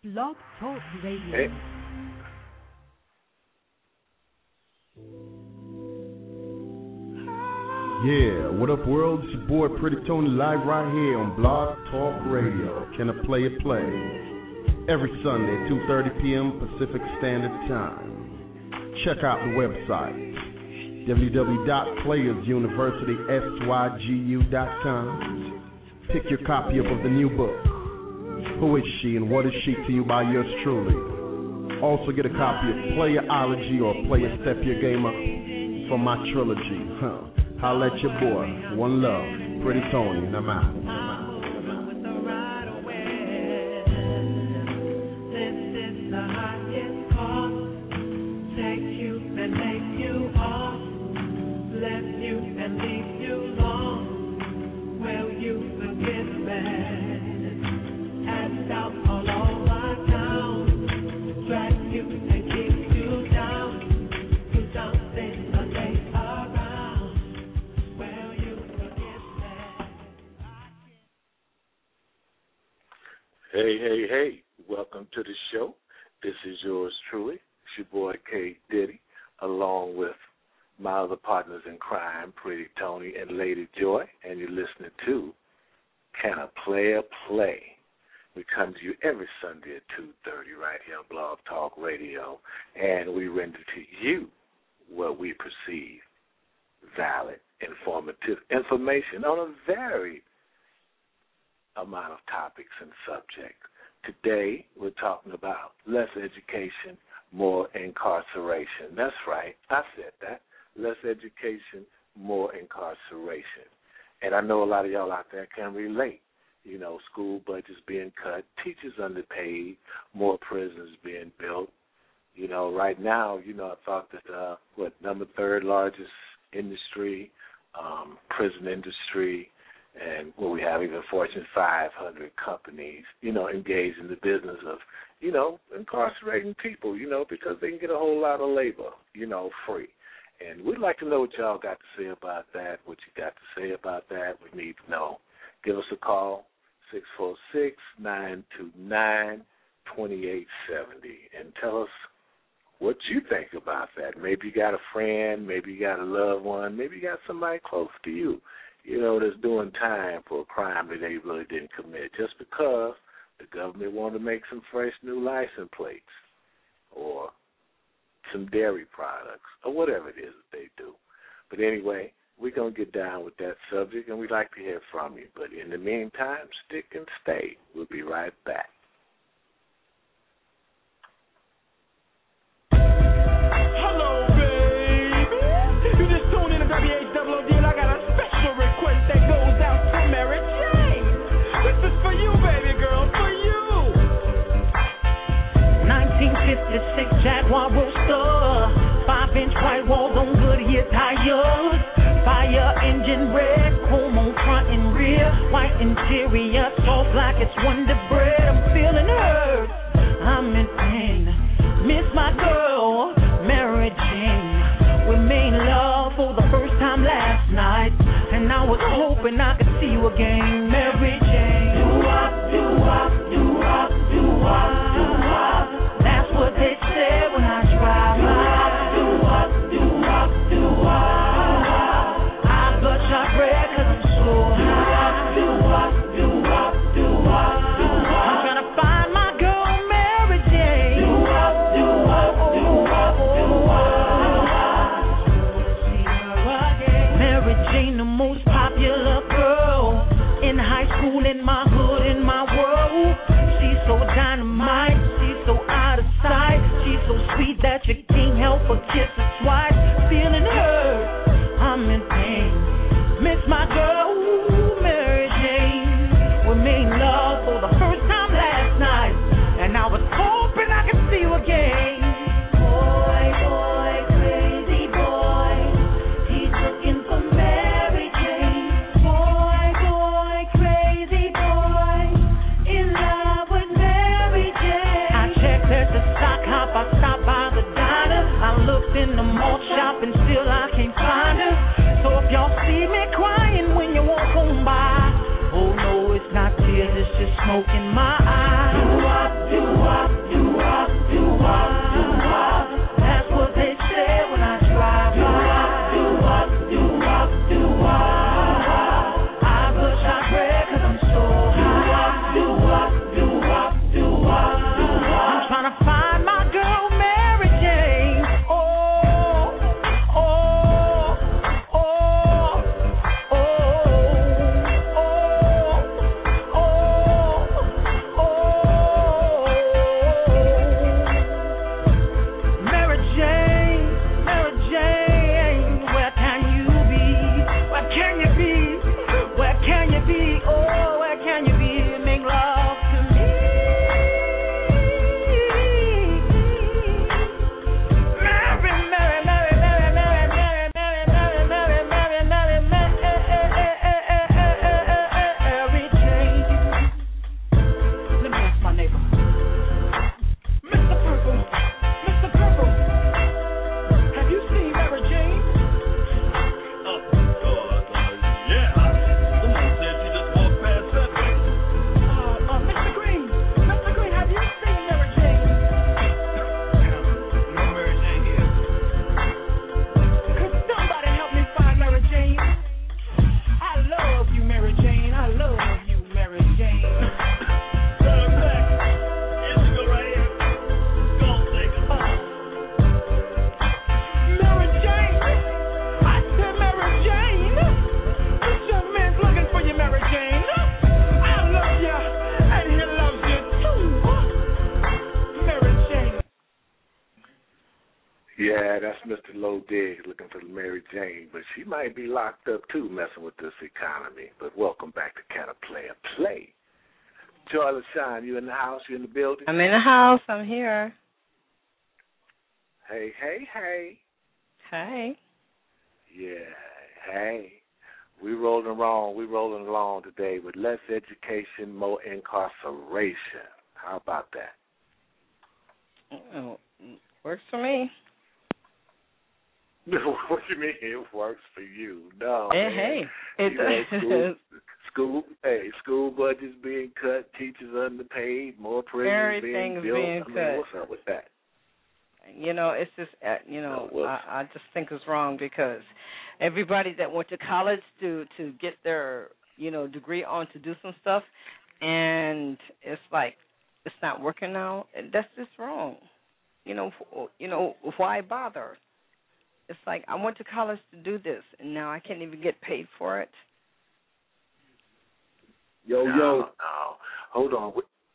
Blog Talk Radio. Hey. Yeah, what up, world? It's your boy Pretty Tony live right here on Blog Talk Radio. Can I play it? Play every Sunday, 2:30 p.m. Pacific Standard Time. Check out the website www.playersuniversitysYGU.com. Pick your copy up of the new book, Who Is She and What Is She to You by yours truly. Also get a copy of Playerology or Player Step Your Game Up from my trilogy. Holla at your boy. One love. Pretty Tony. And I'm out. Hey, welcome to the show. This is yours truly, it's your boy K. Diddy, along with my other partners in crime, Pretty Tony and Lady Joy, and you're listening to Can a Player Play? We come to you every Sunday at 2:30 right here on Blog Talk Radio, and we render to you what we perceive valid, informative information on a varied amount of topics and subjects. Today, we're talking about less education, more incarceration. That's right, I said that. Less education, more incarceration. And I know a lot of y'all out there can relate. You know, school budgets being cut, teachers underpaid, more prisons being built. You know, right now, I thought that, number third largest industry, prison industry, and we have even Fortune 500 companies, engaged in the business of, incarcerating people, because they can get a whole lot of labor, free. And we'd like to know what y'all got to say about that, what you got to say about that. We need to know. Give us a call, 646-929-2870, and tell us what you think about that. Maybe you got a friend, maybe you got a loved one, maybe you got somebody close to you, that's doing time for a crime that they really didn't commit just because the government wanted to make some fresh new license plates or some dairy products or whatever it is that they do. But anyway, we're going to get down with that subject, and we'd like to hear from you. But in the meantime, stick and stay. We'll be right back. Hello, baby. You just tuned in to WHOOD, and I got a special request that goes out to Mary Jane. This is for you, baby girl, for you. 1956 Jaguar Roadster, 5-inch white walls on Goodyear tires, fire engine red, chrome on front and rear, white interior, soft like it's Wonder Bread. I'm feeling hurt, I'm in pain, miss my girl, Mary Jane. We made love for the first time last night, and I was hoping I could see you again, Mary Jane. Do-wop, do-wop, do-wop, do-wop, do-wop. That's what they say when I drive by. Do-wop, do-wop, do-wop. I bloodshot red 'cause I'm so high. Do-wop, do-wop, do-wop, do-wop. Yeah, that's Mr. Low Diggs looking for Mary Jane, but she might be locked up too, messing with this economy. But welcome back to Can a Player Play? Joy LaShawn, you in the house? You in the building? I'm in the house. I'm here. Hey. Hey. Yeah, hey. We rolling along today with less education, more incarceration. How about that? Oh, works for me. What do you mean it works for you? No. Hey. School budgets being cut, teachers underpaid, more prisons being built. Being cut. What's up with that? It's just, I just think it's wrong because everybody that went to college to get their, degree on to do some stuff, and it's like it's not working now. That's just wrong. Why bother? It's like I went to college to do this, and now I can't even get paid for it. No. Hold on.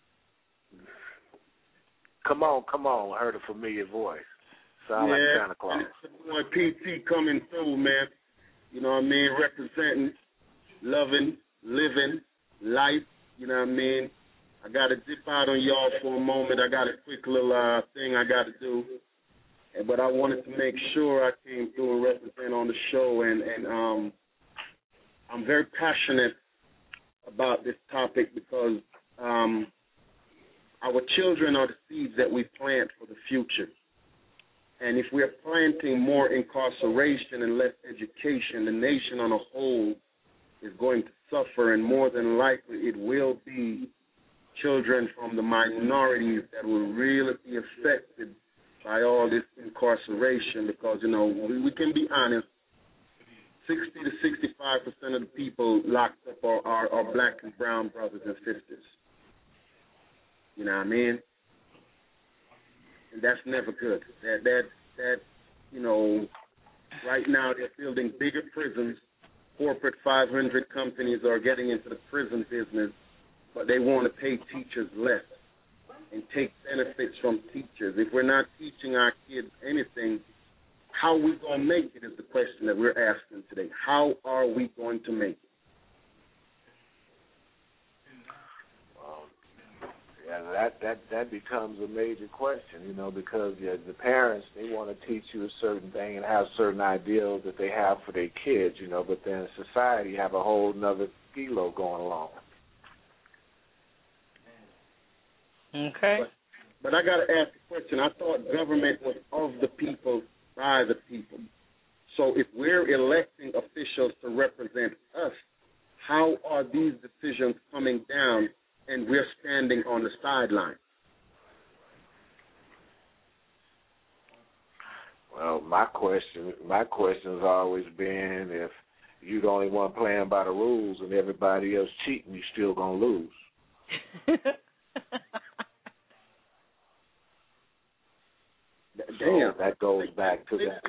Come on. I heard a familiar voice. Sound like Santa Claus. It's boy PT coming through, man. You know what I mean? Representing, loving, living, life. You know what I mean? I got to dip out on y'all for a moment. I got a quick little thing I got to do. But I wanted to make sure I came through and represent on the show. And I'm very passionate about this topic because our children are the seeds that we plant for the future. And if we're planting more incarceration and less education, the nation on a whole is going to suffer, and more than likely it will be children from the minorities that will really be affected by all this incarceration because, we can be honest, 60 to 65% of the people locked up are black and brown brothers and sisters. You know what I mean? And that's never good. Right now they're building bigger prisons. Corporate 500 companies are getting into the prison business, but they want to pay teachers less and take benefits from teachers. If we're not teaching our kids anything, how are we going to make it is the question that we're asking today. How are we going to make it? That becomes a major question, because the parents, they want to teach you a certain thing and have certain ideals that they have for their kids, but then society have a whole nother kilo going along. Okay. But I got to ask a question. I thought government was of the people, by the people. So if we're electing officials to represent us, how are these decisions coming down and we're standing on the sideline? Well, my question's always been, if you're the only one playing by the rules and everybody else cheating, you're still gonna lose. Damn. So that goes back to that.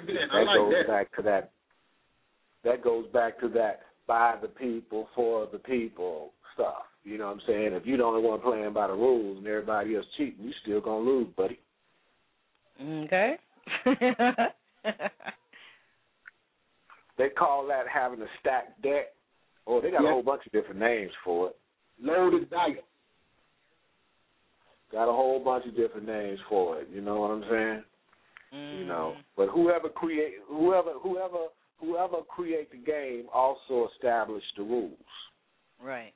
That goes back to that by the people, for the people stuff. You know what I'm saying? If you're the only one playing by the rules and everybody else cheating, you're still gonna lose, buddy. Okay. They call that having a stacked deck. Oh, they got a whole bunch of different names for it. Loaded dice. Got a whole bunch of different names for it. You know what I'm saying? But whoever create the game also established the rules. Right.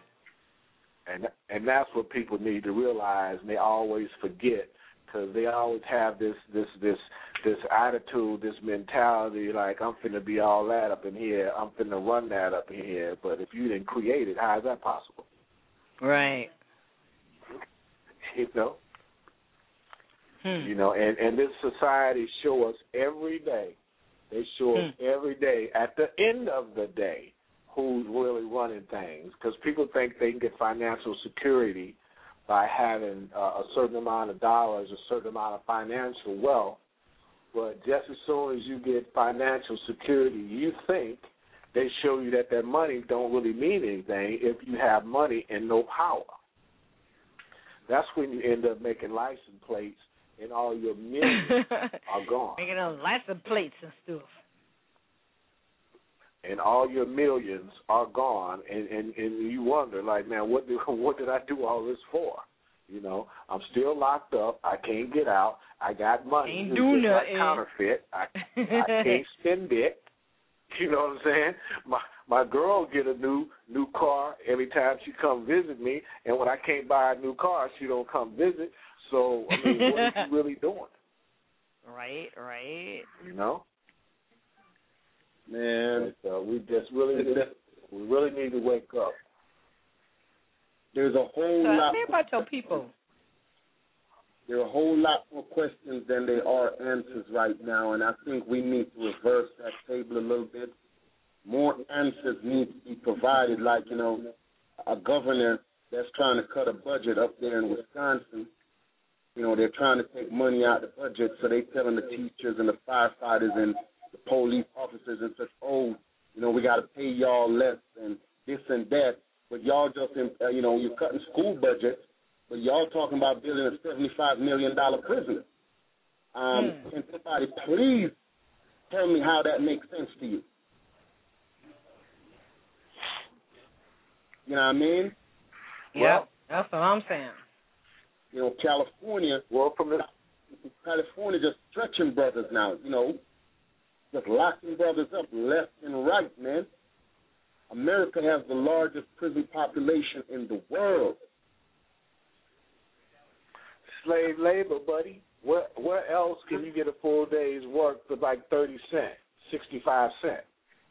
And that's what people need to realize, and they always forget, because they always have this attitude, this mentality, like, I'm finna be all that up in here, I'm finna run that up in here. But if you didn't create it, how is that possible? Right. And this society show us every day. They show us every day, at the end of the day, who's really running things. Because people think they can get financial security by having a certain amount of dollars, a certain amount of financial wealth. But just as soon as you get financial security, you think they show you that money don't really mean anything if you have money and no power. That's when you end up making license plates and all your millions are gone. Making lots of plates and stuff. And all your millions are gone, and you wonder, like, man, what did I do all this for? You know, I'm still locked up. I can't get out. I got money. Ain't do nothing. Counterfeit. I can't spend it. You know what I'm saying? My girl get a new car every time she come visit me, and when I can't buy a new car, she don't come visit. So I mean, what is she really doing? Right. You know, man. But, we really need to wake up. There's a whole lot. Say about your people. There are a whole lot more questions than there are answers right now, and I think we need to reverse that table a little bit. More answers need to be provided, like, you know, a governor that's trying to cut a budget up there in Wisconsin. You know, they're trying to take money out of the budget, so they're telling the teachers and the firefighters and the police officers and such, oh, you know, we got to pay y'all less and this and that. But y'all just, you know, you're cutting school budgets, but y'all talking about building a $75 million prison. Can somebody please tell me how that makes sense to you? You know what I mean? Yeah, that's what I'm saying. You know, California just stretching brothers now, you know, just locking brothers up left and right, man. America has the largest prison population in the world. Slave labor, buddy. Where else can you get a full day's work for like 30 cents, 65 cents?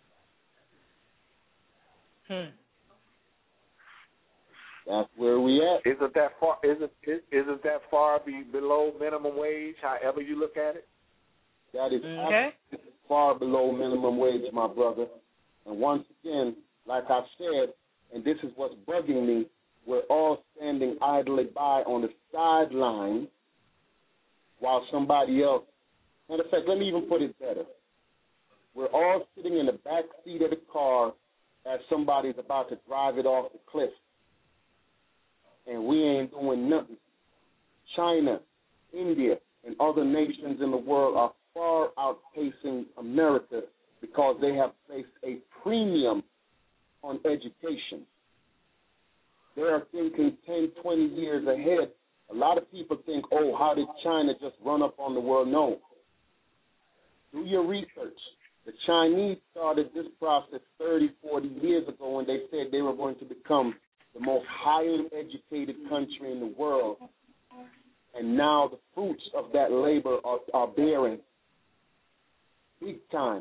That's where we at. Isn't that far? Isn't that far below minimum wage? However you look at it. That is far below minimum wage, my brother. And once again, like I said, and this is what's bugging me, we're all standing idly by on the sideline while somebody else. Matter of fact, let me even put it better. We're all sitting in the back seat of the car as somebody's about to drive it off the cliff. And we ain't doing nothing. China, India, and other nations in the world are far outpacing America because they have placed a premium on education. They are thinking 10, 20 years ahead. A lot of people think, oh, how did China just run up on the world? No. Do your research. The Chinese started this process 30, 40 years ago when they said they were going to become the most highly educated country in the world. And now the fruits of that labor are bearing big time.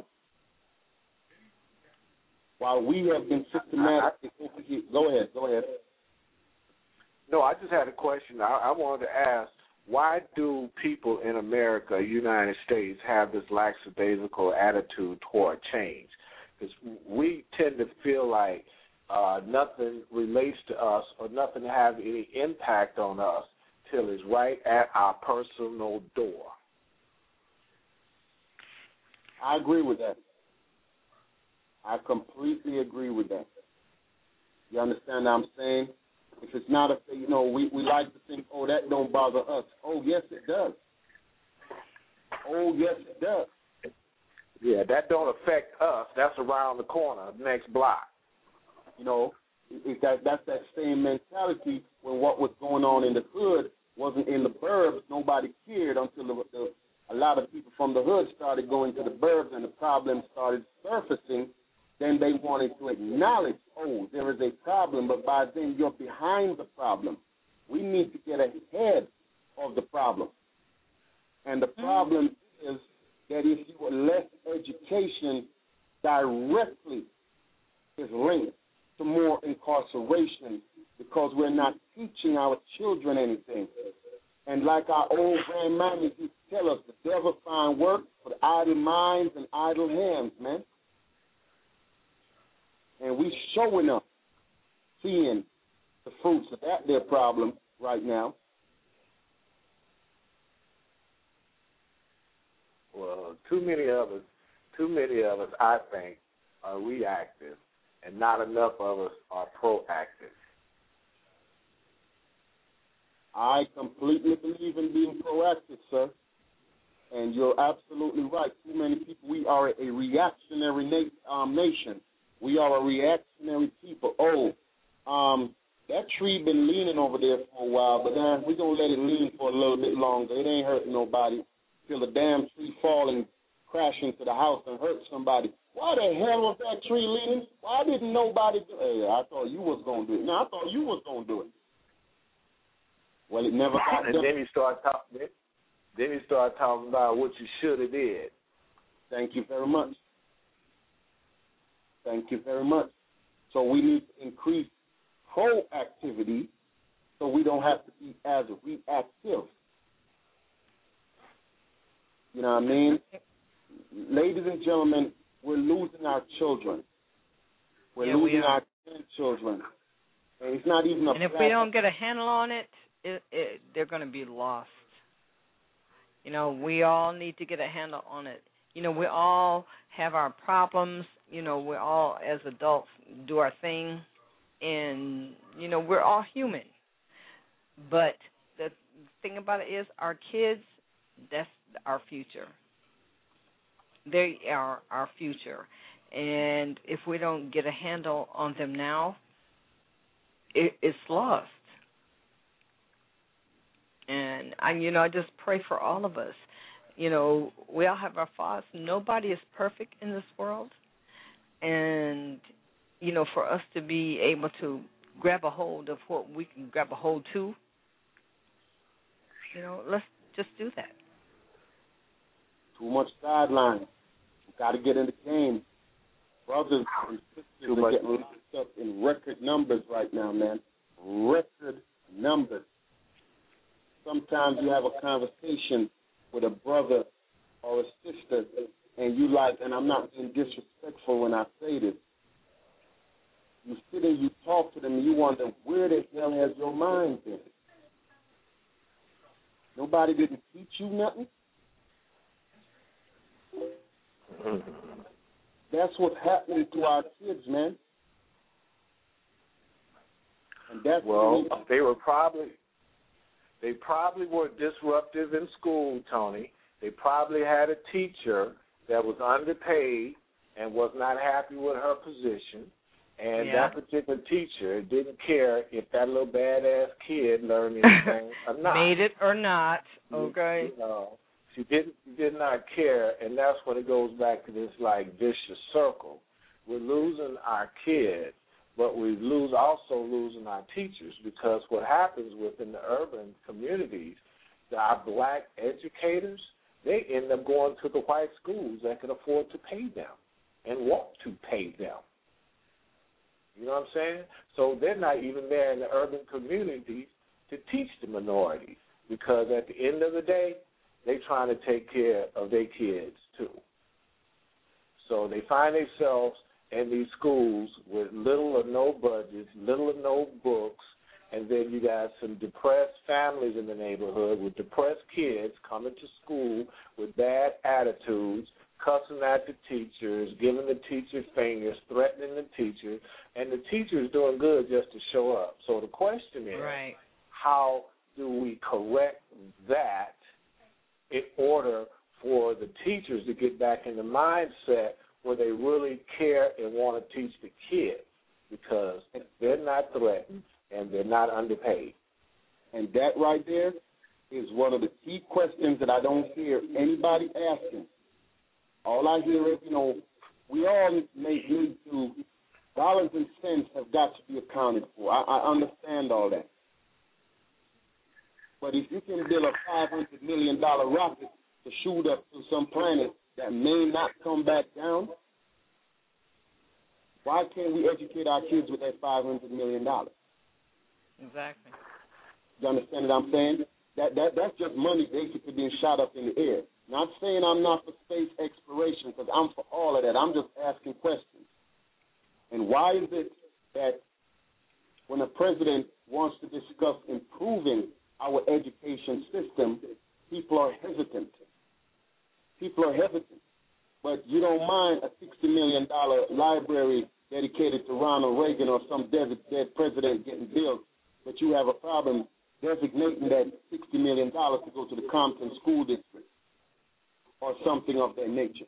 While we have been systematically over here. Go ahead. No, I just had a question. I wanted to ask, why do people in America, United States, have this lackadaisical attitude toward change? Because we tend to feel like nothing relates to us or nothing has any impact on us till it's right at our personal door. I agree with that. I completely agree with that. You understand what I'm saying? If it's not we like to think, oh, that don't bother us. Oh, yes, it does. Oh, yes, it does. Yeah, that don't affect us. That's around the corner, next block. You know, that's that same mentality when what was going on in the hood wasn't in the burbs. Nobody cared until a lot of people from the hood started going to the burbs and the problem started surfacing. Then they wanted to acknowledge, oh, there is a problem, but by then you're behind the problem. We need to get ahead of the problem. And the problem is that if you less education directly is linked to more incarceration because we're not teaching our children anything. And like our old grandmama used to tell us, the devil find work for the idle minds and idle hands, man. And we showing up, seeing the fruits of that their problem right now. Well, too many of us, I think, are reactive, and not enough of us are proactive. I completely believe in being proactive, sir. And you're absolutely right. Too many people, we are a reactionary nation. We are a reactionary people. That tree been leaning over there for a while, but we're going to let it lean for a little bit longer. It ain't hurting nobody till the damn tree fall and crash into the house and hurt somebody. Why the hell was that tree leaning? Why didn't nobody do it? Hey, I thought you was going to do it. No, I thought you was going to do it. Well, it never got done. And then you start talking about what you should have did. Thank you very much. Thank you very much. So we need to increase proactivity so we don't have to be as reactive. You know what I mean? Ladies and gentlemen, we're losing our children. We're losing our grandchildren. And it's not even And if we don't get a handle on it, they're going to be lost. You know, we all need to get a handle on it. You know, we all have our problems. You know, we all, as adults, do our thing. And, you know, we're all human. But the thing about it is our kids, that's our future. They are our future. And if we don't get a handle on them now, it's lost. And I just pray for all of us. You know, we all have our faults. Nobody is perfect in this world. And, you know, for us to be able to grab a hold of what we can grab a hold to, you know, let's just do that. Too much sideline. We got to get in the game. Brothers and sisters are getting locked up in record numbers right now, man. Record numbers. Sometimes you have a conversation with a brother or a sister, and you like, and I'm not being disrespectful when I say this, you sit and you talk to them, and you wonder, where the hell has your mind been? Nobody didn't teach you nothing? That's what's happening to our kids, man. And that's They probably were disruptive in school, Tony. They probably had a teacher that was underpaid and was not happy with her position. And that particular teacher didn't care if that little badass kid learned anything or not. Made it or not, okay. She did not care, and that's when it goes back to this, like, vicious circle. We're losing our kids, but we also losing our teachers, because what happens within the urban communities, our black educators, they end up going to the white schools that can afford to pay them and want to pay them. You know what I'm saying? So they're not even there in the urban communities to teach the minorities, because at the end of the day, they're trying to take care of their kids too. So they find themselves in these schools with little or no budgets, little or no books, and then you got some depressed families in the neighborhood with depressed kids coming to school with bad attitudes, cussing at the teachers, giving the teachers fingers, threatening the teachers, and the teacher's doing good just to show up. So the question is, how do we correct that in order for the teachers to get back in the mindset where they really care and want to teach the kids, because they're not threatened and they're not underpaid? And that right there is one of the key questions that I don't hear anybody asking. All I hear is, we all need to, dollars and cents have got to be accounted for. I understand all that. But if you can build a $500 million rocket to shoot up to some planet that may not come back down, why can't we educate our kids with that $500 million? Exactly. You understand what I'm saying? That's just money basically being shot up in the air. Not saying I'm not for space exploration, because I'm for all of that. I'm just asking questions. And why is it that when a president wants to discuss improving our education system, people are hesitant? People are hesitant. But you don't mind a $60 million library dedicated to Ronald Reagan or some dead president getting built, but you have a problem designating that $60 million to go to the Compton School District or something of that nature.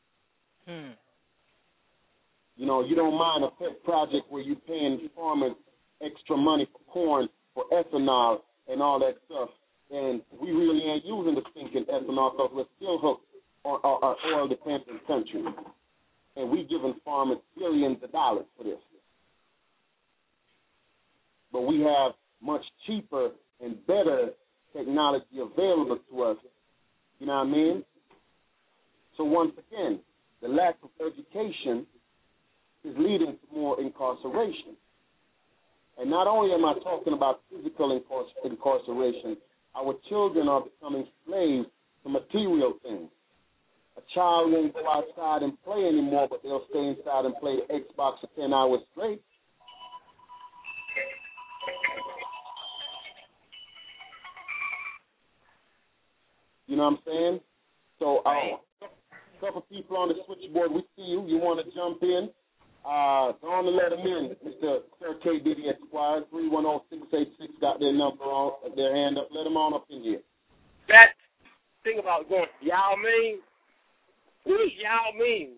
You know, you don't mind a pet project where you're paying farmers extra money for corn, for ethanol, and all that stuff, and we really ain't using the stinking ethanol because we're still hooked on our oil-dependent country, and we giving farmers billions of dollars for this. But we have much cheaper and better technology available to us. You know what I mean? So once again, the lack of education is leading to more incarceration. And not only am I talking about physical incarceration, our children are becoming slaves to material things. A child won't go outside and play anymore, but they'll stay inside and play the Xbox for 10 hours straight. You know what I'm saying? So a couple people on the switchboard, we see you. You want to jump in? Go on and let them in, Mr. Sir K. Diddy Esquire, 310-686, got their number on, their hand up. Let them on up in here. That thing about going, Yao Ming, who is Yao Ming?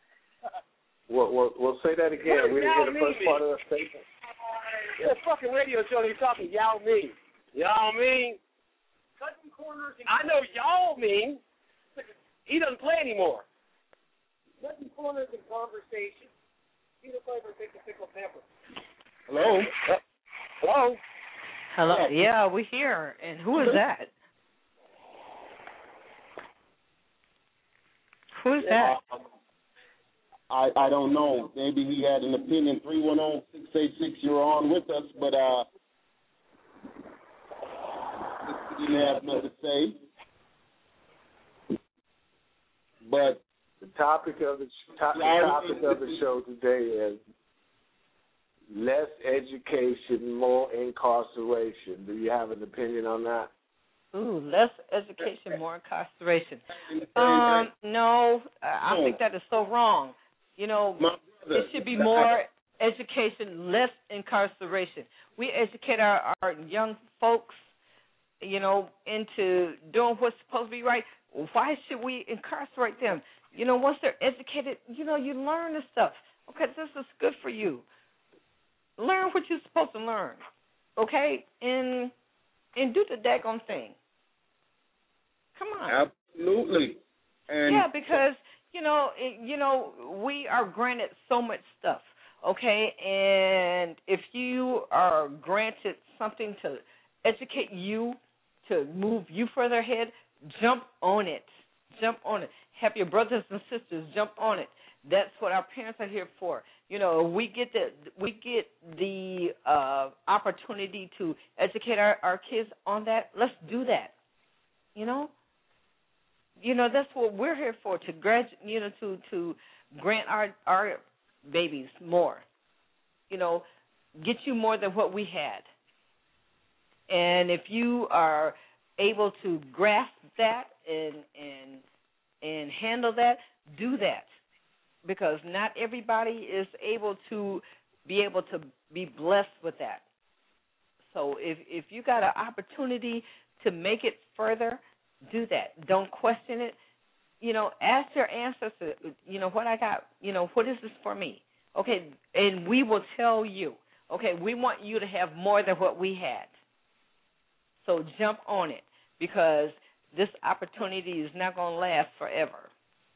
We'll say that again. We didn't hear the first part of the statement. Yeah, fucking radio show, he's talking Yao Ming. Yao Ming. Cutting corners. I know Yao Ming. He doesn't play anymore. Cutting corners in conversation. Peter Flavor takes a pickle pepper. Hello? Hello? Hello? Yeah, we're here. And who is that? Who is that? I don't know. Maybe he had an opinion. 310-686, you're on with us, but he didn't have nothing to say. But the topic of the show today is less education, more incarceration. Do you have an opinion on that? Ooh, less education, more incarceration. No, I think that is so wrong. You know, it should be more education, less incarceration. We educate our young folks, you know, into doing what's supposed to be right. Why should we incarcerate them? You know, once they're educated, you know, you learn the stuff. Okay, this is good for you. Learn what you're supposed to learn, okay? And do the daggone thing. Come on. Absolutely. And yeah, because, you know, we are granted so much stuff, okay? And if you are granted something to educate you, to move you further ahead, jump on it. Jump on it. Have your brothers and sisters jump on it. That's what our parents are here for. You know, we get the opportunity to educate our kids on that. Let's do that. You know, that's what we're here for, to to grant our babies more. You know, get you more than what we had. And if you are able to grasp that and handle that, do that. Because not everybody is able to be blessed with that. So if you got an opportunity to make it further, do that. Don't question it. You know, ask your ancestors, you know, what I got, you know, what is this for me? Okay, and we will tell you, okay, we want you to have more than what we had. So jump on it, because this opportunity is not going to last forever.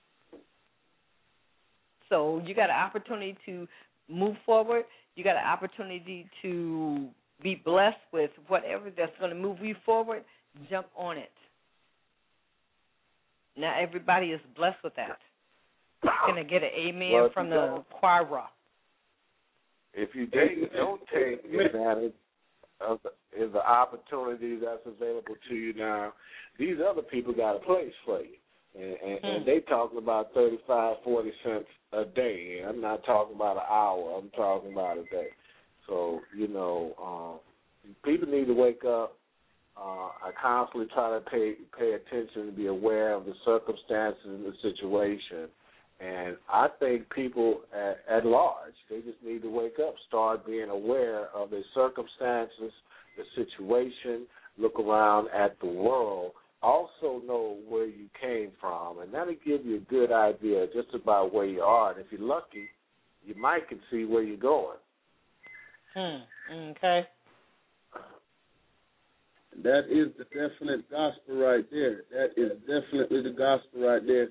So you got an opportunity to move forward. You got an opportunity to be blessed with whatever that's going to move you forward. Jump on it. Not everybody is blessed with that. Can I get an amen from the choir? If you don't take advantage of the opportunity that's available to you now, these other people got a place for you. And they talking about 35, 40 cents a day. I'm not talking about an hour. I'm talking about a day. So, you know, people need to wake up. I constantly try to pay attention and be aware of the circumstances and the situation. And I think people at large, they just need to wake up, start being aware of their circumstances, the situation, look around at the world, also know where you came from, and that'll give you a good idea just about where you are. And if you're lucky, you might can see where you're going. Okay. That is the definite gospel right there. That is definitely the gospel right there.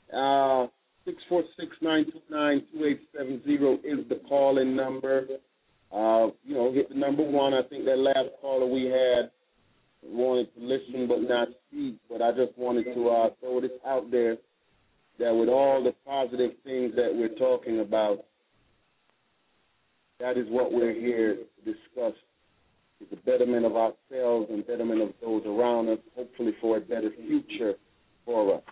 646-929-2870 is the call-in number. Hit the number 1. I think that last caller we had wanted to listen but not speak, but I just wanted to throw this out there that with all the positive things that we're talking about, that is what we're here to discuss, is the betterment of ourselves and betterment of those around us, hopefully for a better future for us.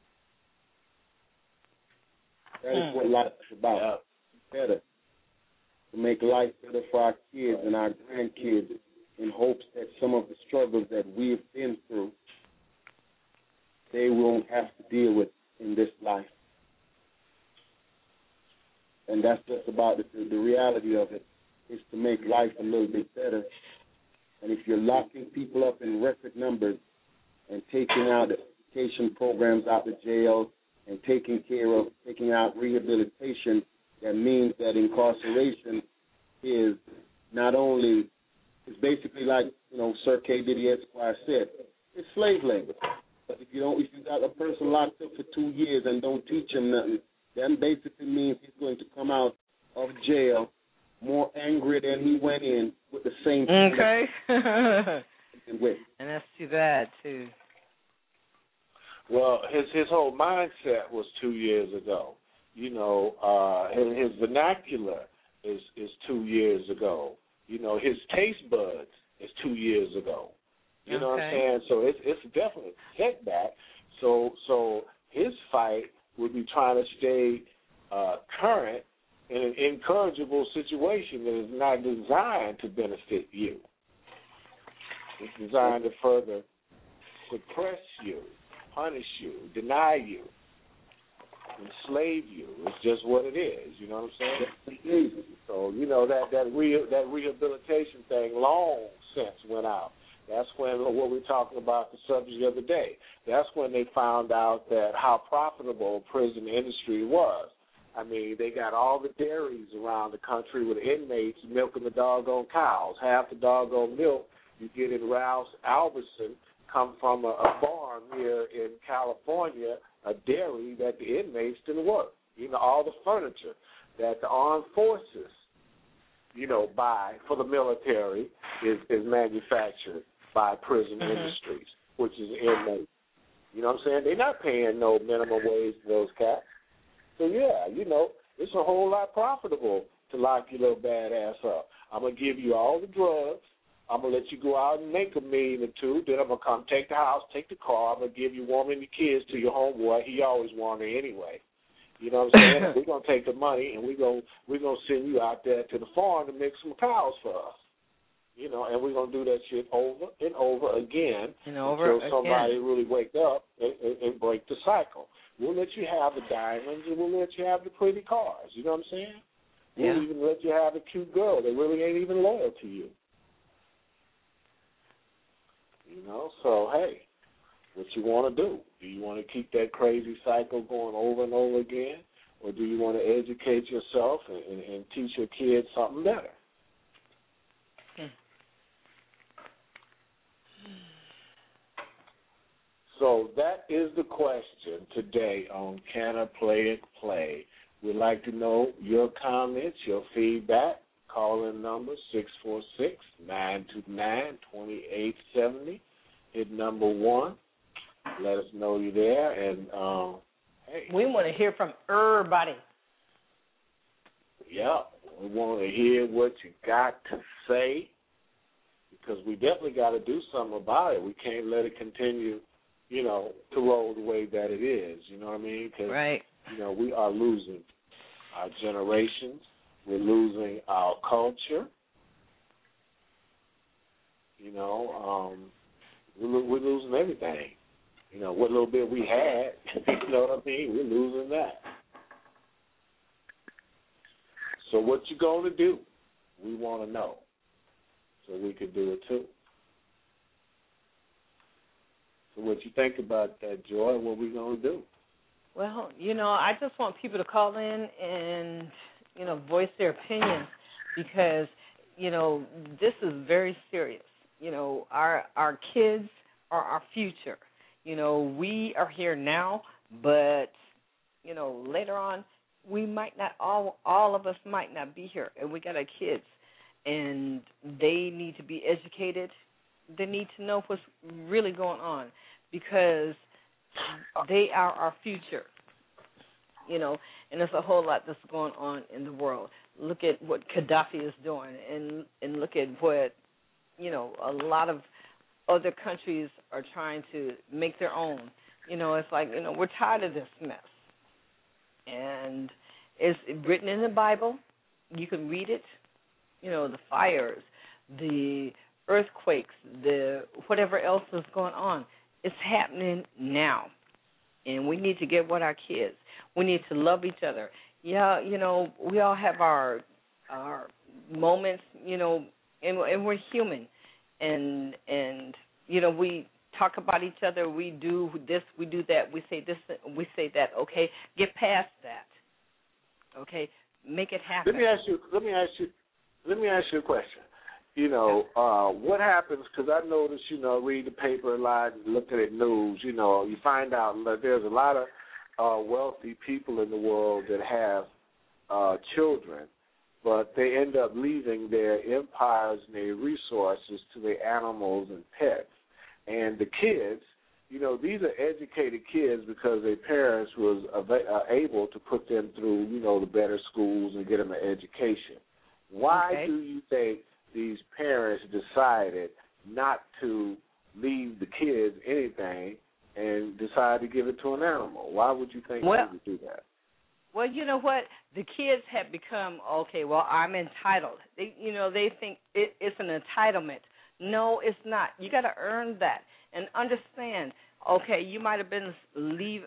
That is what life is about, better, to make life better for our kids and our grandkids, in hopes that some of the struggles that we've been through, they won't have to deal with in this life. And that's just about the reality of it, is to make life a little bit better. And if you're locking people up in record numbers and taking out education programs out of jail and taking out rehabilitation, that means that incarceration is not only, it's basically like, Sir K. Diddy Esquire said, it's slave labor. But if you got a person locked up for 2 years and don't teach him nothing, that basically means he's going to come out of jail more angry than he went in with the same thing. Okay. And that's too bad, too. Well, his whole mindset was 2 years ago. His vernacular is 2 years ago. His taste buds is 2 years ago. You know what I'm saying? So it's definitely a setback. So his fight would be trying to stay current in an incorrigible situation that is not designed to benefit you. It's designed to further suppress you, punish you, deny you, enslave you. It's just what it is. You know what I'm saying? So that rehabilitation thing long since went out. That's when what we're talking about, the subject of the day. That's when they found out that how profitable prison industry was. I mean, they got all the dairies around the country with inmates milking the doggone cows. Half the doggone milk you get in Rouse Albertson come from a farm here in California, a dairy that the inmates didn't work. All the furniture that the armed forces, buy for the military is manufactured by prison industries, which is inmates. You know what I'm saying? They're not paying no minimum wage to those cats. So, yeah, it's a whole lot profitable to lock your little bad ass up. I'm going to give you all the drugs. I'm going to let you go out and make $1 million or $2 million. Then I'm going to come take the house, take the car. I'm going to give you woman and your kids to your homeboy. He always wanted anyway. You know what I'm saying? We're going to take the money and we're going to send you out there to the farm to make some cows for us. And we're going to do that shit over and over again until somebody really wake up and break the cycle. We'll let you have the diamonds and we'll let you have the pretty cars. You know what I'm saying? Yeah. We'll even let you have a cute girl. They really ain't even loyal to you. So, hey, what you want to do? Do you want to keep that crazy cycle going over and over again? Or do you want to educate yourself and teach your kids something better? So that is the question today on Can I Play It Play? We'd like to know your comments, your feedback. Call-in number 646-929-2870. Hit number 1. Let us know you're there. And, hey. We want to hear from everybody. Yeah, we want to hear what you got to say because we definitely got to do something about it. We can't let it continue, to roll the way that it is. You know what I mean? Because, we are losing our generations. We're losing our culture. We're losing everything. What little bit we had, you know what I mean? We're losing that. So what you going to do? We want to know. so we can do it too. So what you think about that, Joy? What we going to do? Well, I just want people to call in and, voice their opinions because, this is very serious. Our kids are our future. We are here now, but, later on, we might not, all of us might not be here, and we got our kids, and they need to be educated. They need to know what's really going on because they are our future, and there's a whole lot that's going on in the world. Look at what Gaddafi is doing, and look at what, a lot of other countries are trying to make their own. It's like, we're tired of this mess. And it's written in the Bible. You can read it. The fires, the earthquakes, the whatever else is going on. It's happening now. And we need to get with our kids. We need to love each other. Yeah, we all have our moments, and we're human. And we talk about each other. We do this, we do that. We say this, we say that. Okay, get past that. Okay, make it happen. Let me ask you a question. What happens? Because I noticed, read the paper a lot, look at the news. You find out that there's a lot of wealthy people in the world that have children, but they end up leaving their empires and their resources to their animals and pets. And the kids, these are educated kids because their parents was able to put them through, the better schools and get them an education. Why do you think these parents decided not to leave the kids anything and decide to give it to an animal? Why would you think they would do that? Well, you know what? The kids have become, I'm entitled. They think it's an entitlement. No, it's not. You got to earn that and understand, you might have been living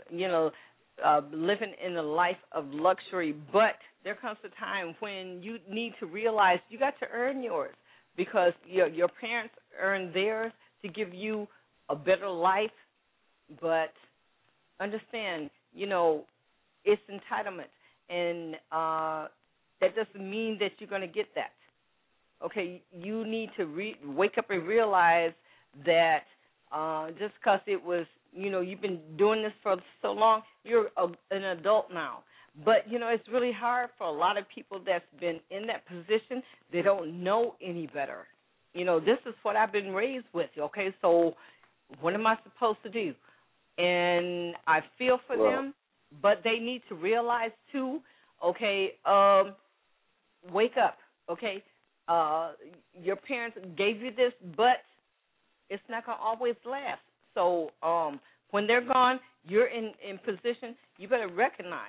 in a life of luxury, but there comes a time when you need to realize you got to earn yours because your parents earned theirs to give you a better life, but understand, it's entitlement, and that doesn't mean that you're going to get that. Okay, you need to wake up and realize that just because it was, you've been doing this for so long, you're an adult now. But, it's really hard for a lot of people that's been in that position. They don't know any better. This is what I've been raised with, okay? So what am I supposed to do? And I feel for them, but they need to realize, too, wake up, okay? Your parents gave you this, but it's not going to always last. So when they're gone, you're in position. You better recognize.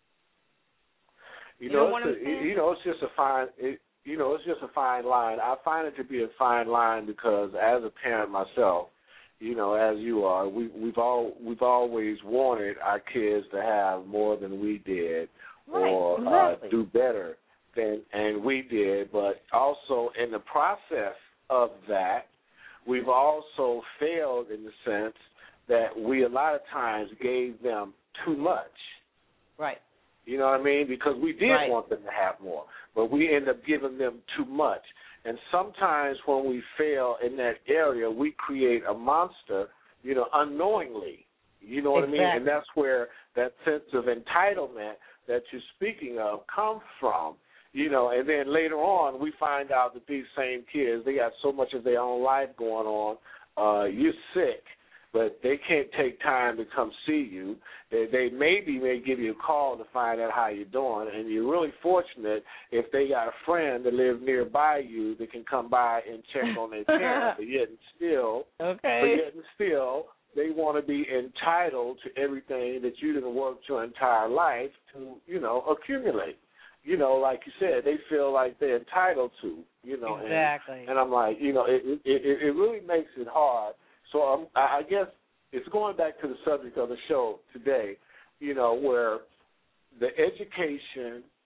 It's just a fine. It's just a fine line. I find it to be a fine line because as a parent myself, as you are, we've always wanted our kids to have more than we did, or do better and we did, but also in the process of that, we've also failed in the sense that we a lot of times gave them too much. Right. You know what I mean? Because we did want them to have more, but we end up giving them too much. And sometimes when we fail in that area, we create a monster, unknowingly. You know what I mean? And that's where that sense of entitlement that you're speaking of comes from. And then later on, we find out that these same kids, they got so much of their own life going on. You're sick, but they can't take time to come see you. They may give you a call to find out how you're doing, and you're really fortunate if they got a friend that lives nearby you that can come by and check on their parents. But yet and still, they want to be entitled to everything that you didn't work your entire life to, accumulate. Like you said, they feel like they're entitled to, Exactly. And I'm like, it really makes it hard. So I guess it's going back to the subject of the show today, where the education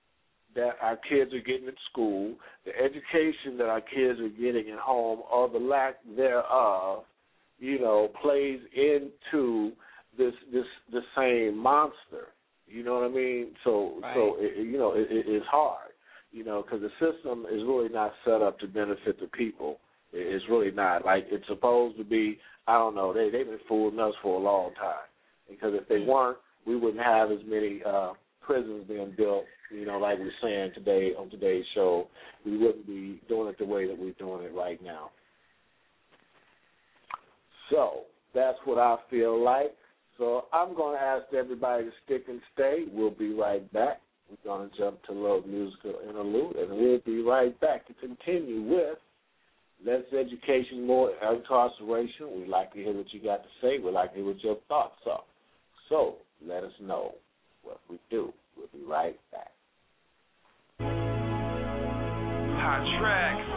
that our kids are getting at school, the education that our kids are getting at home, or the lack thereof, plays into this same monster. You know what I mean? So it's hard, because the system is really not set up to benefit the people. It's really not. Like, it's supposed to be, I don't know, they've been fooling us for a long time. Because if they weren't, we wouldn't have as many prisons being built, like we're saying today on today's show. We wouldn't be doing it the way that we're doing it right now. So that's what I feel like. So I'm going to ask everybody to stick and stay. We'll be right back. We're going to jump to a little musical interlude, and we'll be right back to continue with less education, more incarceration. We'd like to hear what you got to say. We'd like to hear what your thoughts are. So let us know what we do. We'll be right back. Hot tracks,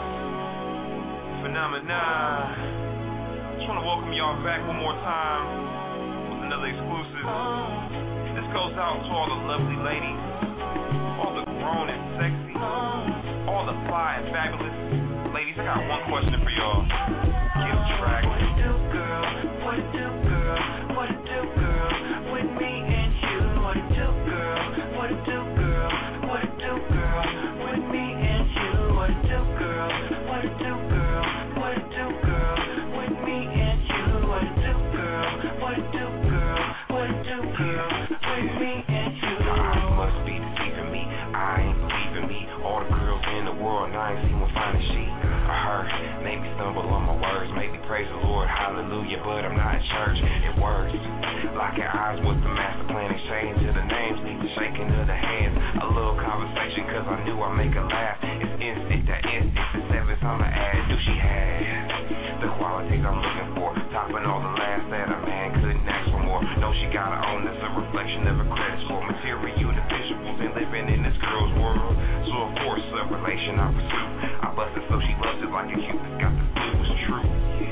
phenomena. Just want to welcome y'all back one more time with another exclusive. This goes out to all the lovely ladies, all the grown and sexy, all the fly and fabulous ladies. I got one question for y'all. Get a track. What it do, girl? What it do, girl? What it do, girl? With me and you. What it do, girl? What it do, girl? What it do, girl? With me and you. What it do, girl? What it do, girl? What it do, girl? With me and you. What it do, girl? What it do, girl? What it do, girl? With me and you. I must be deceiving me. I ain't believing me. All the girls in the world, and I ain't seen one fine as she. Made me stumble on my words, made me praise the Lord, hallelujah, but I'm not in church, it works. Locking eyes with the master plan, exchanging the names, need the shaking of the hands, a little conversation, cause I knew I'd make her laugh. It's instant, that instant, the sevens I'ma add, do she have the qualities I'm looking for, topping all the last that a man couldn't ask for more. No, she got her own, that's a reflection of her credit score, material, the visuals, and living in this girl's world. So of course, a relation I pursue, I busted so she loves it like a Cupid's got the flu, it's true.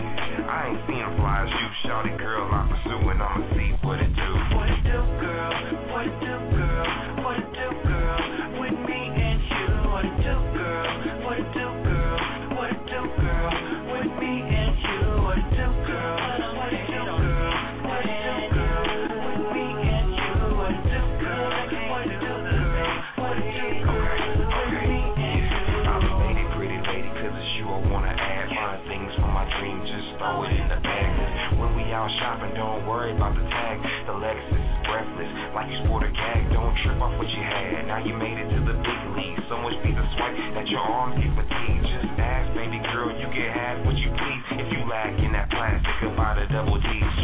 I ain't seen a fly as you, shawty girl I pursue, and I'ma see what it do. What it do, girl? What it do, girl? What it do, girl? With me and you. What it do, girl? What it do, girl? What it do, girl? With me and you. What it do, girl? What it do, girl? What it do, girl? With me and you. What it do, girl? What it do, girl? What it do, girl? With me and you. I'm a lady, pretty lady, cause it's you I wanna add. Find things from my dream, just throw it in the bag. When we out shopping, don't worry about the tag. The Lexus is breathless, like you sport a gag. Don't trip off what you had, now you made it to the big league. So much pizza swipe that your arms get fatigued. Just ask, baby girl, you get half what you please. If you lack in that plastic, about a double DG.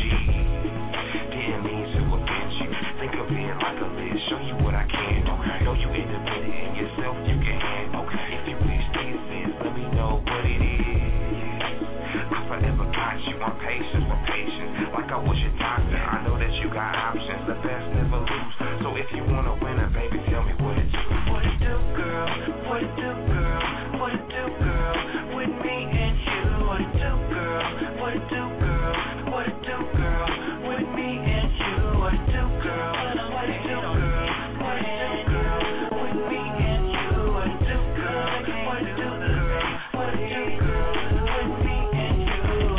Didn't mean to offend you. Think of it like a list, show you what I can do. Know you independent in yourself, you can handle. If you wish this is, let me know what it is. I forever got you, I'm patient for patience. Like I was your doctor, I know that you got options. The best never lose. So if you wanna win a baby, tell me what it do. What it do, girl? What it do, girl? What it do, girl? With me and you. What it do, girl? What it do, girl? What it do, girl? With me and you. What it do, girl? What it do, girl? What it do, girl? With me and you. What it do, girl? What it do, girl? What it do, girl? With me and you.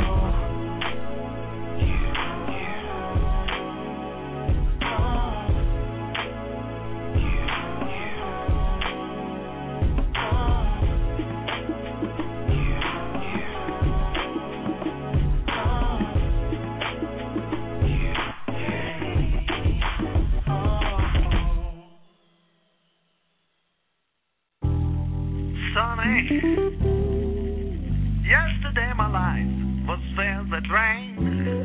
Sonny, yesterday my life was filled with rain.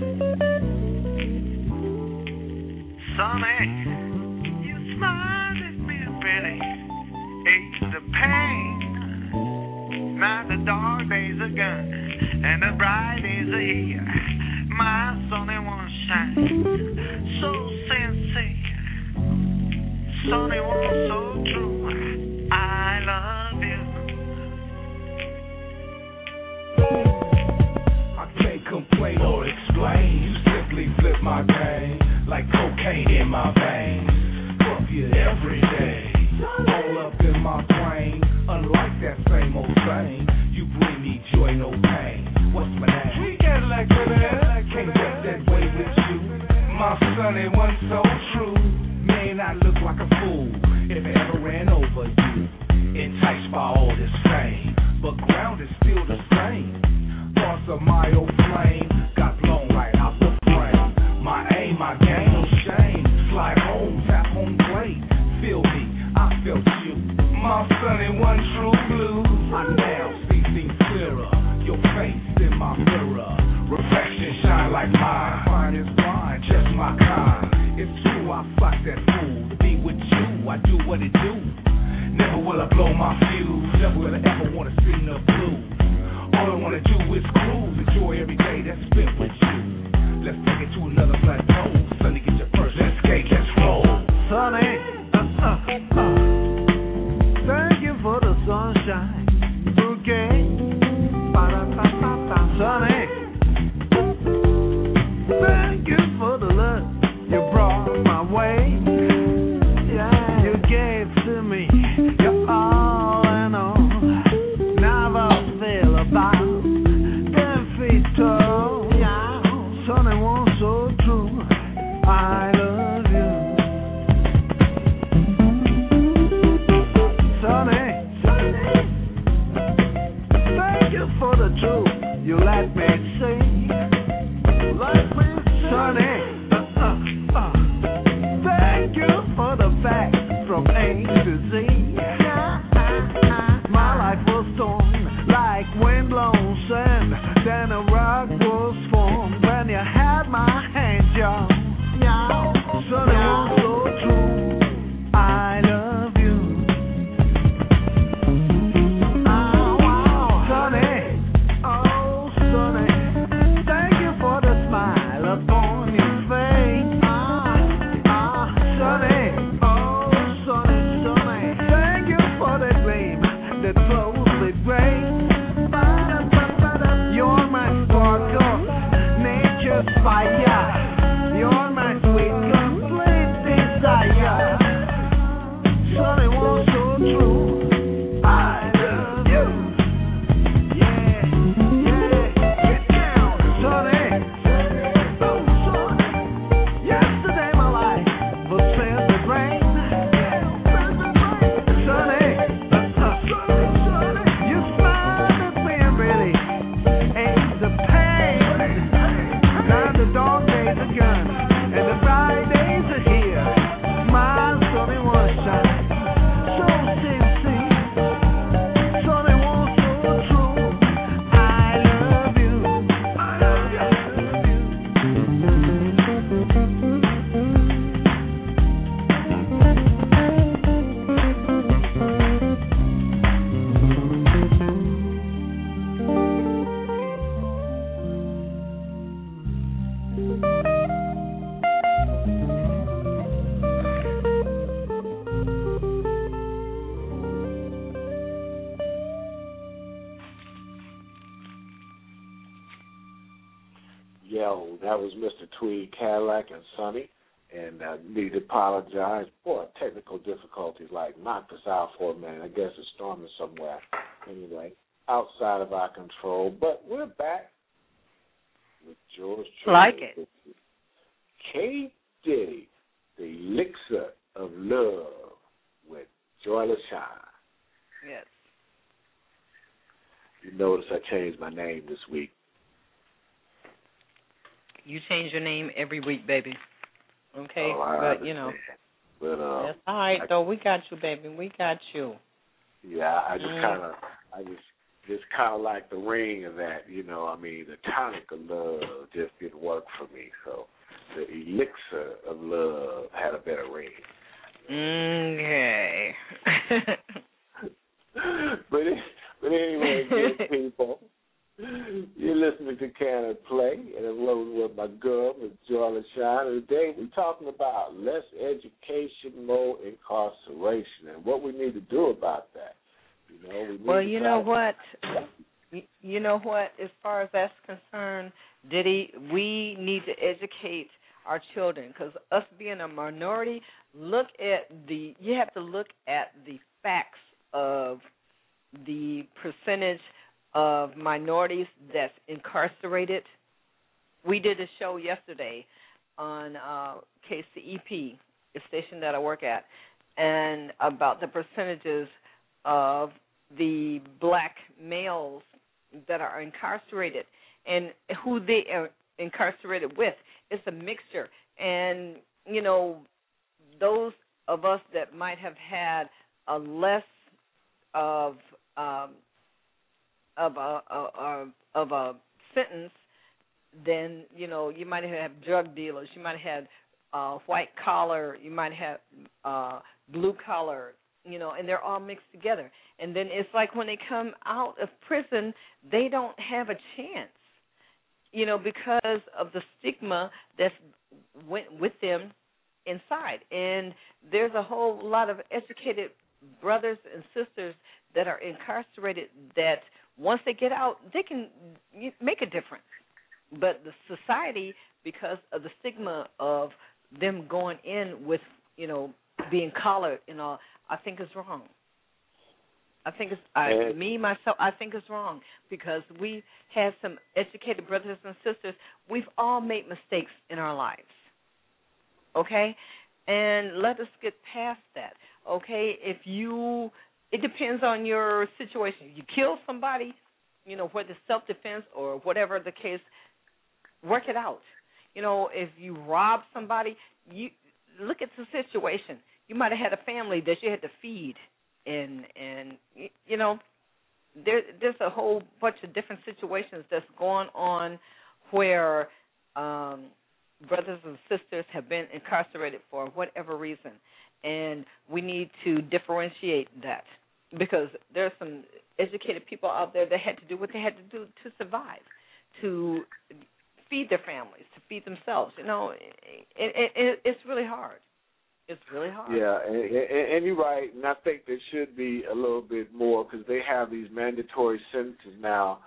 Sonny, you smiled at me pretty, ease the pain. Now the dark days are gone and the bright days are here. My Sonny won't shine so sincere. Sonny won't so true. I love you. I can't complain or explain. You simply flip my game like cocaine in my veins. Fuck you every day. All up in my My son, it wasn't so true. Man, I look like a fool if I ever ran over you. Enticed by all this fame, but ground is still the same. Thoughts of my old flame got blown right out the frame. My aim, my game, no shame. Slide home, tap home plate. Feel me, I felt you. My son, it wasn't true blue. I now see things clearer. Your face in my mirror. Reflection shine like mine. Fine as wine, just my kind. It's true, I fuck that fool. To be with you, I do what it do. Never will I blow my fuse. Never will I ever wanna sing the blues. All I wanna do is cruise. Enjoy every day that's spent with you. Let's take it to another plateau. Sonny, get your first. Let's skate, let's roll. Sonny, thank you for the sunshine bouquet. Sonny, thank you for the love you brought my way. Yeah, you gave to me your all and all. Never feel about 10 feet tall. Yeah, Sonny was so true. I love you, Sonny. Thank you for the truth you let me see. Sonny, thank you for the facts from A to Z. My life was torn like wind-blown sand. Then a rock was formed when you had my hand, y'all. Sonny was so true. I love you. Sonny, oh Sonny, thank you for the smile upon your face. Sonny, oh Sonny, thank you for the dream that flows with grace. You're my sparkle, nature's fire. You're my sweet, complete desire. Sonny was so true. I love you. Yeah, get down, Sonny. Oh, Sonny. Yesterday my life was filled with rain. Sonny, you smiled at me and really ain't the pain. Now the dark days are gone and the bright days are here. My Sonny was shine so sincere. Sonny was so true. I love you. Yo, that was Mr. Tweed Cadillac and Sonny, and I need to apologize for technical difficulties like knocked us out for a minute. I guess it's storming somewhere. Anyway, outside of our control, but we're back with George Truman. Like it. K. Diddy, the elixir of love with Joy LaShawn. Yes. You notice I changed my name this week. You change your name every week, baby. Okay? But, you know. But, that's all right, though. We got you, baby. We got you. Yeah, I just kind of like the ring of that, you know. I mean, the tonic of love just didn't work for me. So the elixir of love had a better ring. Okay. but anyway, good people. You're listening to Can It Play, and I'm rolling with my girl, Ms. Joy LaShawn. And today we're talking about less education, more incarceration, and what we need to do about that. You know what? As far as that's concerned, Diddy, we need to educate our children, because us being a minority, you have to look at the facts of the percentage of minorities that's incarcerated. We did a show yesterday on KCEP, the station that I work at, and about the percentages of the black males that are incarcerated and who they are incarcerated with. It's a mixture. And, you know, those of us that might have had a less of a sentence, then, you know, you might have drug dealers, you might have white collar, you might have blue collar, you know, and they're all mixed together. And then it's like when they come out of prison, they don't have a chance, you know, because of the stigma that went with them inside. And there's a whole lot of educated brothers and sisters that are incarcerated that once they get out, they can make a difference. But the society, because of the stigma of them going in with, you know, being collared and all, I think is wrong. I think it's I think it's wrong because we have some educated brothers and sisters. We've all made mistakes in our lives, okay? And let us get past that, okay? It depends on your situation. You kill somebody, you know, whether it's self-defense or whatever the case, work it out. You know, if you rob somebody, you look at the situation. You might have had a family that you had to feed, and you know, there's a whole bunch of different situations that's going on where brothers and sisters have been incarcerated for whatever reason, and we need to differentiate that because there's some educated people out there that had to do what they had to do to survive, to feed their families, to feed themselves. You know, it's really hard. It's really hard. Yeah, and you're right, and I think there should be a little bit more because they have these mandatory sentences now,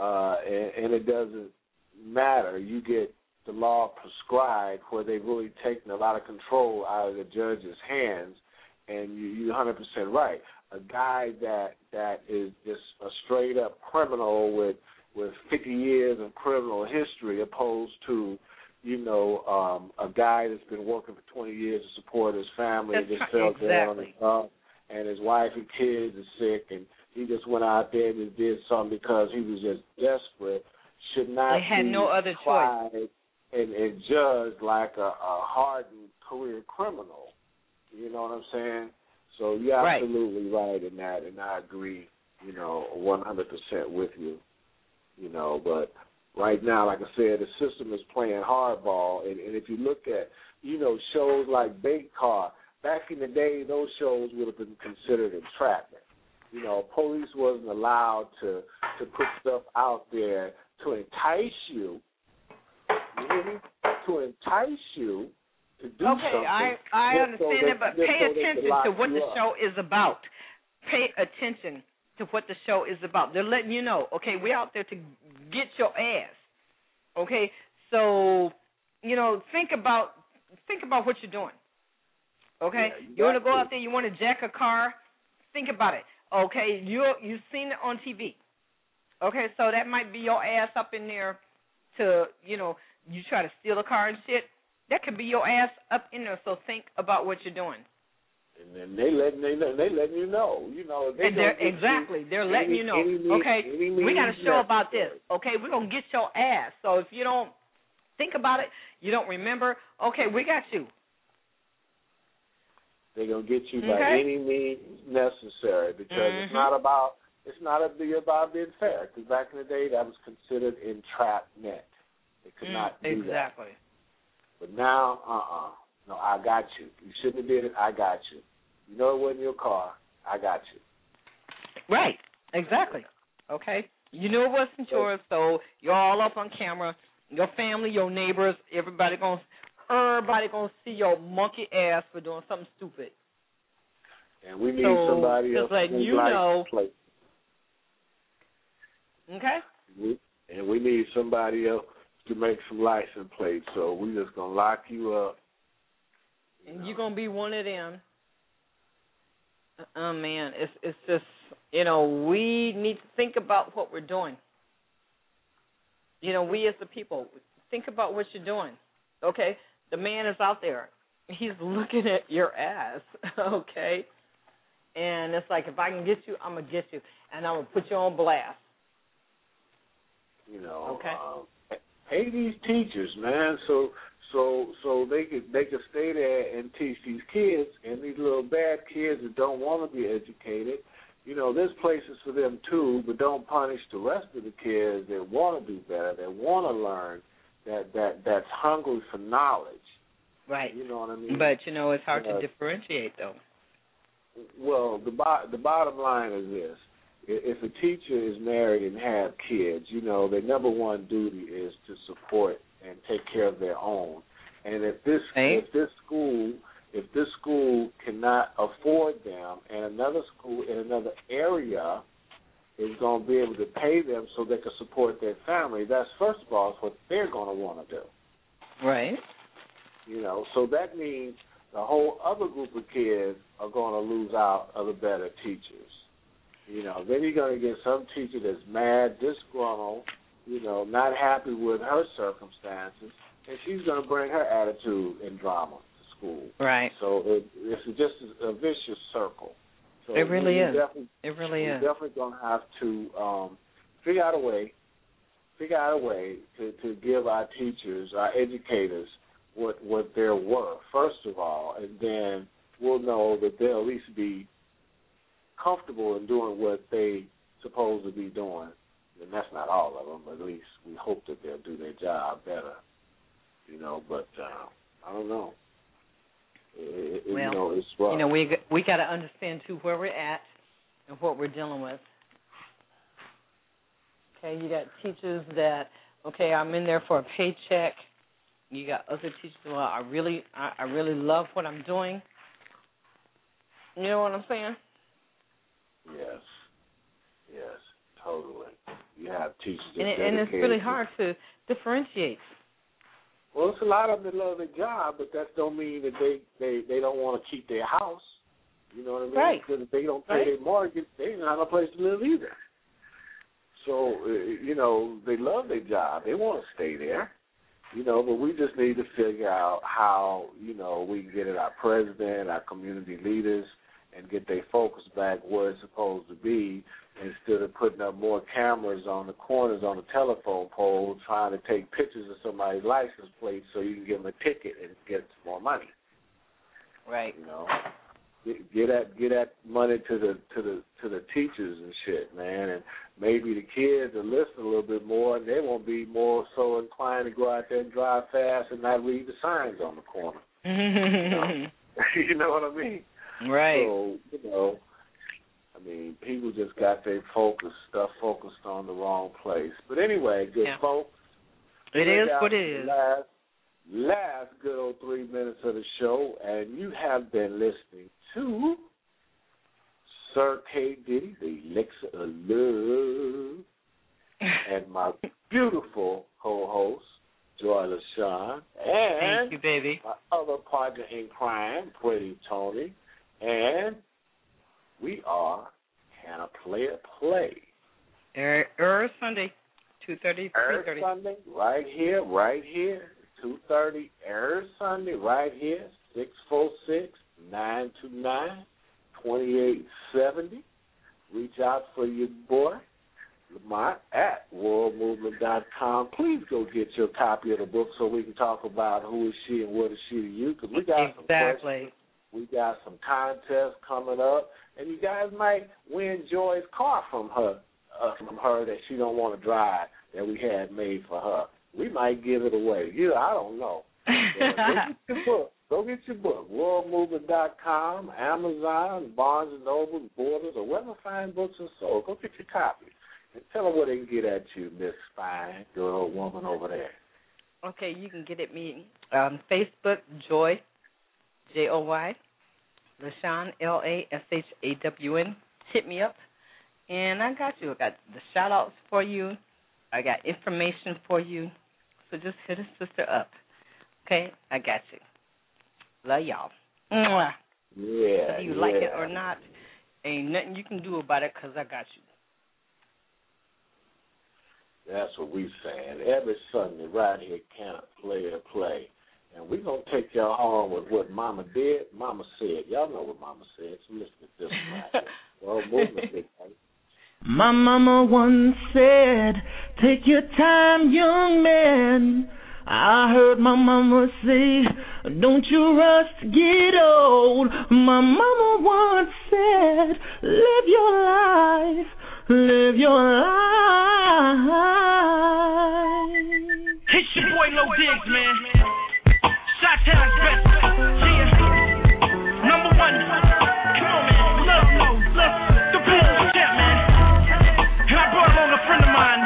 and it doesn't matter. You get the law prescribed where they've really taken a lot of control out of the judge's hands, and you're 100% right. A guy that is just a straight-up criminal with 50 years of criminal history opposed to, you know, a guy that's been working for 20 years to support his family, and just fell down on his own, and his wife and kids are sick, and he just went out there and just did something because he was just desperate, should not they had be no other tried choice. and judged like a hardened career criminal. You know what I'm saying? So you're absolutely right in that, and I agree, you know, 100% with you. You know, but right now, like I said, the system is playing hardball. And if you look at, you know, shows like Bait Car, back in the day, those shows would have been considered entrapment. You know, police wasn't allowed to put stuff out there to entice you. You hear me? To entice you to do something. Okay, I understand that, but pay attention to what the show is about. Pay attention to what the show is about. They're letting you know, okay, we're out there to get your ass. Okay? So, you know, think about what you're doing. Okay? Yeah, you want to go out there, you want to jack a car, think about it. Okay? You've seen it on TV. Okay? So that might be your ass up in there to, you know, you try to steal a car and shit. That could be your ass up in there, so think about what you're doing. And then they letting you know, you know. They're letting you know. Okay, we got a show about this. Okay, we're gonna get your ass. So if you don't think about it, you don't remember. Okay, we got you. They're gonna get you by any means necessary because it's not about being fair. Because back in the day, that was considered entrapment. They could not do that. Exactly. But now, no, I got you. You shouldn't have did it. I got you. You know it wasn't your car. I got you. Right. Exactly. Okay. You knew it wasn't yours, so you're all up on camera. Your family, your neighbors, everybody gonna see your monkey ass for doing something stupid. And we need somebody else to you know. Play. Okay. We need somebody else to make some license plates. So we just gonna lock you up. And you're gonna be one of them. Oh man, it's just, you know, we need to think about what we're doing. You know, we as the people, think about what you're doing. Okay? the man is out there. He's looking at your ass, okay? And it's like, if I can get you, I'm going to get you. And I'm going to put you on blast. You know, okay. Pay these teachers, man, so they could stay there and teach these kids, and these little bad kids that don't want to be educated. You know, there's places for them too, but don't punish the rest of the kids that want to do better, that want to learn, that's hungry for knowledge. Right. You know what I mean? But you know, it's hard to differentiate, though. Well, the bottom line is this: if a teacher is married and have kids, you know, their number one duty is to support and take care of their own. And if this school cannot afford them, and another school in another area is going to be able to pay them so they can support their family, that's, first of all, what they're going to want to do. Right. You know, so that means the whole other group of kids are going to lose out of the better teachers. You know, then you're going to get some teacher that's mad, disgruntled, you know, not happy with her circumstances, and she's going to bring her attitude and drama to school. Right. So it's just a vicious circle. So it really is. It really is. We're definitely going to have to figure out a way to give our teachers, our educators, what they're worth, first of all, and then we'll know that they'll at least be comfortable in doing what they supposed to be doing. And that's not all of them, but at least we hope that they'll do their job better. You know, but I don't know. You know, it's rough. You know, we got to understand too where we're at and what we're dealing with. Okay, you got teachers that, okay, I'm in there for a paycheck. You got other teachers, well, I really love what I'm doing. You know what I'm saying? Yes, totally. You have teachers that and it's really hard to differentiate. Well, it's a lot of them that love their job, but that don't mean that they don't want to keep their house. You know what I mean? Right. Because if they don't pay their mortgage, they don't have a place to live either. So, you know, they love their job. They want to stay there. You know, but we just need to figure out how, you know, we can get at our president, our community leaders, and get their focus back where it's supposed to be, instead of putting up more cameras on the corners on the telephone pole trying to take pictures of somebody's license plate so you can give them a ticket and get some more money. Right. You know, get that money to the teachers and shit, man, and maybe the kids will listen a little bit more, and they won't be more so inclined to go out there and drive fast and not read the signs on the corner. You know what I mean? Right. So, you know, I mean, people just got their stuff focused on the wrong place. But anyway, good folks. It is what it is. Last good old 3 minutes of the show, and you have been listening to Sir K. Diddy, the Elixir of Love, and my beautiful co-host, Joy LaShawn, and thank you, baby, my other partner in crime, Pretty Tony, and we are Can a Player Play? Every Sunday, 2:30, 3:30. Sunday, right here, 2:30, every Sunday, right here, 646-929-2870. Reach out for your boy, Lamont, at worldmovement.com. Please go get your copy of the book so we can talk about who is she and what is she to you, because we got some questions. We got some contests coming up, and you guys might win Joy's car from her that she don't want to drive that we had made for her. We might give it away. I don't know. Go get your book. WorldMovement.com, Amazon, Barnes & Noble, Borders, or wherever fine books are sold. Go get your copy. And tell them where they can get at you, Miss Fine, good old woman over there. Okay, you can get at me on Facebook, Joy, Joy, LaShawn, LaShawn. Hit me up, and I got you. I got the shout-outs for you. I got information for you. So just hit a sister up. Okay? I got you. Love y'all. Mwah. Yeah. Whether you like it or not, ain't nothing you can do about it because I got you. That's what we saying. Every Sunday right here, Can a Player Play? And we're going to take y'all home with what Mama did, Mama said. Y'all know what Mama said, so listen to this one. Well, movement, big thing. My mama once said, take your time, young man. I heard my mama say, don't you rush to get old. My mama once said, live your life, live your life. It's your boy Low Diggs, man. Shot-Town's best. Yeah. Number one. Come on, man. Love. The people's champ, man. And I brought along a friend of mine.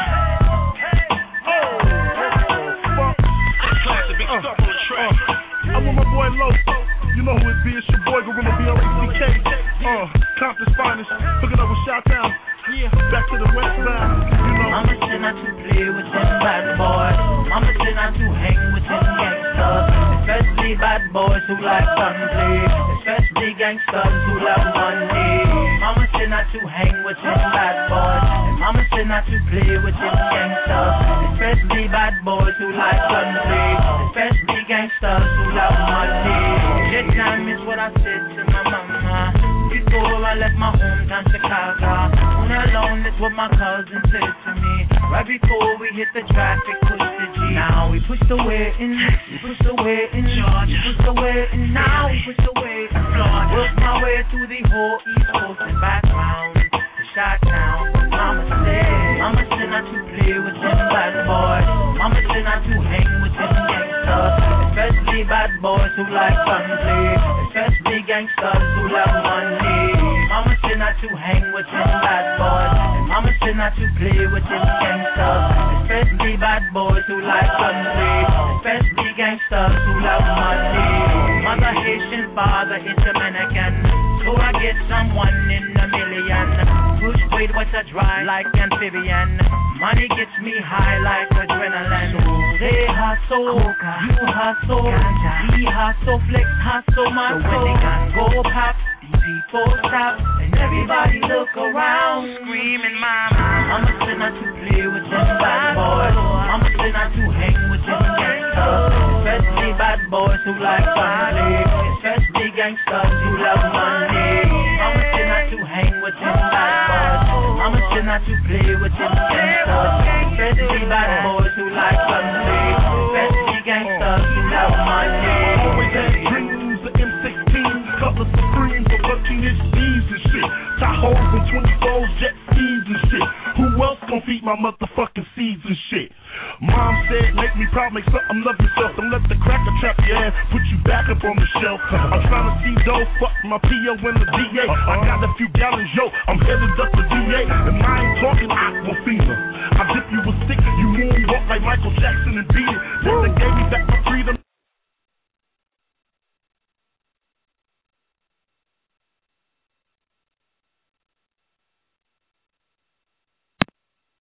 Classic, big stuff on the track. I'm with my boy Low. You know who it be. It's your boy Gorilla B-R-A-C-K. Compton's finest. Hooking up with Shot-Town. Yeah. Back to the west side. You know. Mama said not to play with them bad boys. Mama said not to hang with them gangsters. Especially bad boys who like fun play. Especially gangsters who love money. Mama said not to hang with them bad boys. And mama said not to play with them gangsters. Especially bad boys who like fun play. Especially gangsters who love money. This time is what I said to my mama before I left my hometown Chicago. When alone, that's what my cousin said to me. Right before we hit the traffic, push the G. Now we push the way in, we push the way in Georgia, we push the way in, now we push the way in Florida. Work my way through the whole East Coast and back round to Shot-Town. Mama said not to play with them bad boys. Mama said not to hang with them gangsters. Especially bad boys who like fun play. Especially gangsters who love money. Mama said not to hang with them bad boys. And mama said not to play with them gangsters. Especially bad boys who like fun play. Especially gangsters who love money. Mother Haitian, father is Dominican. So I get someone in a million. Push weight what's a dry like amphibian. Money gets me high like adrenaline. So they hustle, you hustle, he hustle, flex hustle, my soul. When they gun go pop, people stop, and everybody look around, screaming, Mama said not to play with them bad boys. Mama said not to hang with them gangsters. Especially bad boys who like fun play. Especially gangsters who love money. Mama said not to hang with them bad boys. Mama said not to play with them gangsters. Especially bad boys who like fun play. Especially gangsters who love money. Always had dreams of M16, couple of Supremes, for 13-inch D's and shit. Tahoes and 24s, jet skis and shit. Who else gon' feed my motherfucking seeds and shit? Mom said, make me proud, make something love yourself. Don't let the cracker trap your ass, put you back up on the shelf. I'm trying to see dough, fuck my P.O. and the D.A. I got a few gallons, yo, I'm headed up to D.A. And I ain't talking Aquafina. I dip you a stick, you moonwalk like Michael Jackson and beat it. Then they gave me back my